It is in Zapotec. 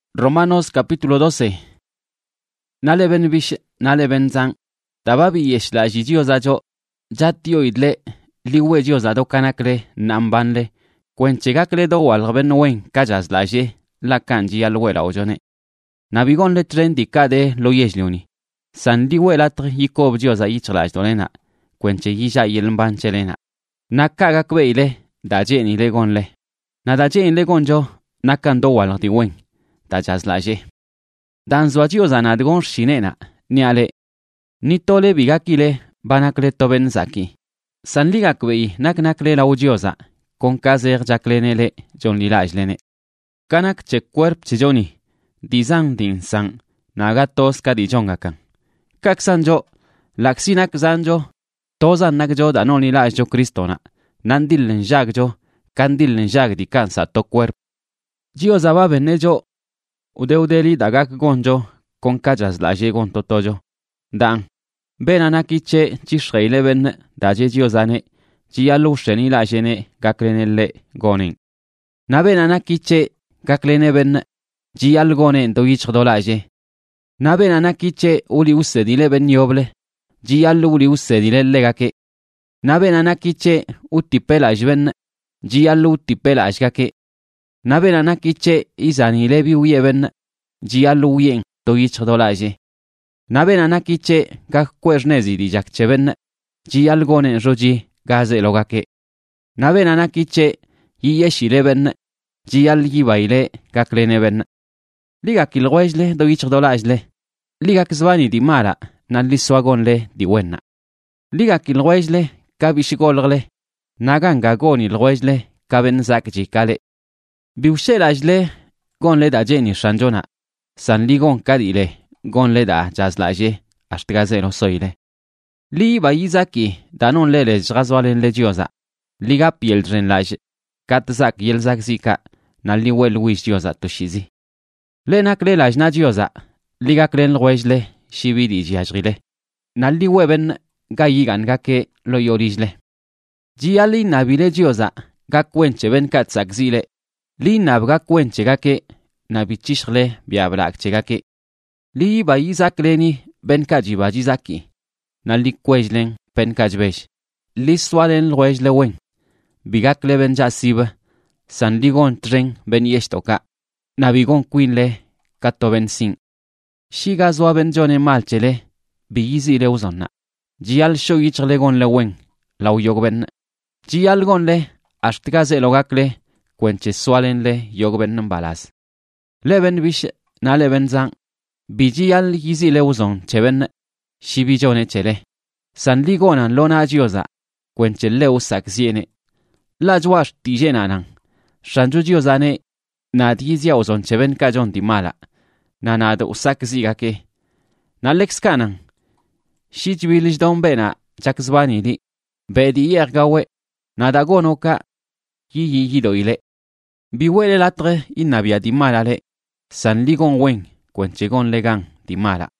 Romanos capítulo 12. Nale ben bish, nale ben zang. Dababi yesh la jijioza jo. Jatio idle, liwe jioza do kanakle, nambanle. Kwenchegakle do walgaben wen, kajaz la je, la kanji alwela ojone. Nabigon le tren di kade lo yeshlioni. San liwe latre yikob jioza yichlaj dolena. Kwenche yija yelmban chelena. Nakagakwe ile, daje ni legonle. Nadaje in legonjo, nakando walgdi wen. Dajaz la je. Dan zwajiyoza nadgon shinena, niale. Nitole bigakile, banakle toben zaki. San ligakwe naknakle la ujioza, con kazer jaklenele, jon lilajlene. Kanak che cuerp chijoni, dizang din sang, nagatos kadijongakan. Kak sanjo, laksinak zanjo, tozan nakjo danon lilajjo kristona, nandillen jagjo, kandillen jag di kansa to cuerp. Jioza babenejo, Udeudeli dagak gonjo, con kajaz la je gon totojo. Dan, ben anakiche chisreile ben, daje jiozane, jialu sheni la jene, gaklenelle gonin. Na ben anakiche, gaklene ben, jial gonen do yichrdolaje. Na ben anakiche uli ussedile ben yoble, jial uli ussedile legake. Na ben anakiche utipelaj ben, jial utipelaj gake. Na ben anakiche izani lebi uyeben, jialu uyen do yichrdolaje. Na ben anakiche gak kwernezi di jakcheben, jial gonen roji gaze logake. Na ben anakiche yiyeshileben, jial yibaile gakleneben. Ligak ilwejle do yichrdolajle. Ligak zvani di mala, na liswagonle di wenna. Ligak ilwejle kabishigolgle, naganga gon ilwejle kaben zakjikale. Biushelajle gonle da jeni shanjona. San ligon kadile gonle da jazlaje ashtgazelo soile. Li ba yizaki danon lele jrazwalen legioza. Liga pieldren laje. Katzak yelzak zika na liwel wish dioza toshizi. Lenak le lajna dioza. Liga klen lwejle shibidi jiajrile. Na liweben gayigan gake lo yorijle. Jiali nabile dioza gakwenche ben katzak zile. Li nabga kwenche gake nabichishle biablak chegake. Li ba yizakleni ben kajiba jizaki. Na li kwejlen pen kajbesh. Li swalen lwejle wen. Bigakle ben jasiba. San ligon tren ben yeshtoka. Nabigon quinle kato ben sin. Shiga zwa ben jone malchele. Biyizile uzonna. Jial sho yichle gon le wen. Lau yogben. Jial gon le ashtgaze logakle. Kwenche swalenle yogben mbalas. Leben bish na leben zang. Bijial yizile uzon cheben. Shibijone chele. San ligonan lona jioza. Kwenche leu sakziene. Lajwash tijenanan. Shanju jiozane. Na dizia uzon cheben kajon di mala. Na nada usakzigake. Na lexkanan. Shijbilish don bena. Jakzbani li. Bedi yergawe. Nada gonoka. Yiyidoile. Biwele latre inabia di malale. San ligon wen, kwenchegon legan di mala.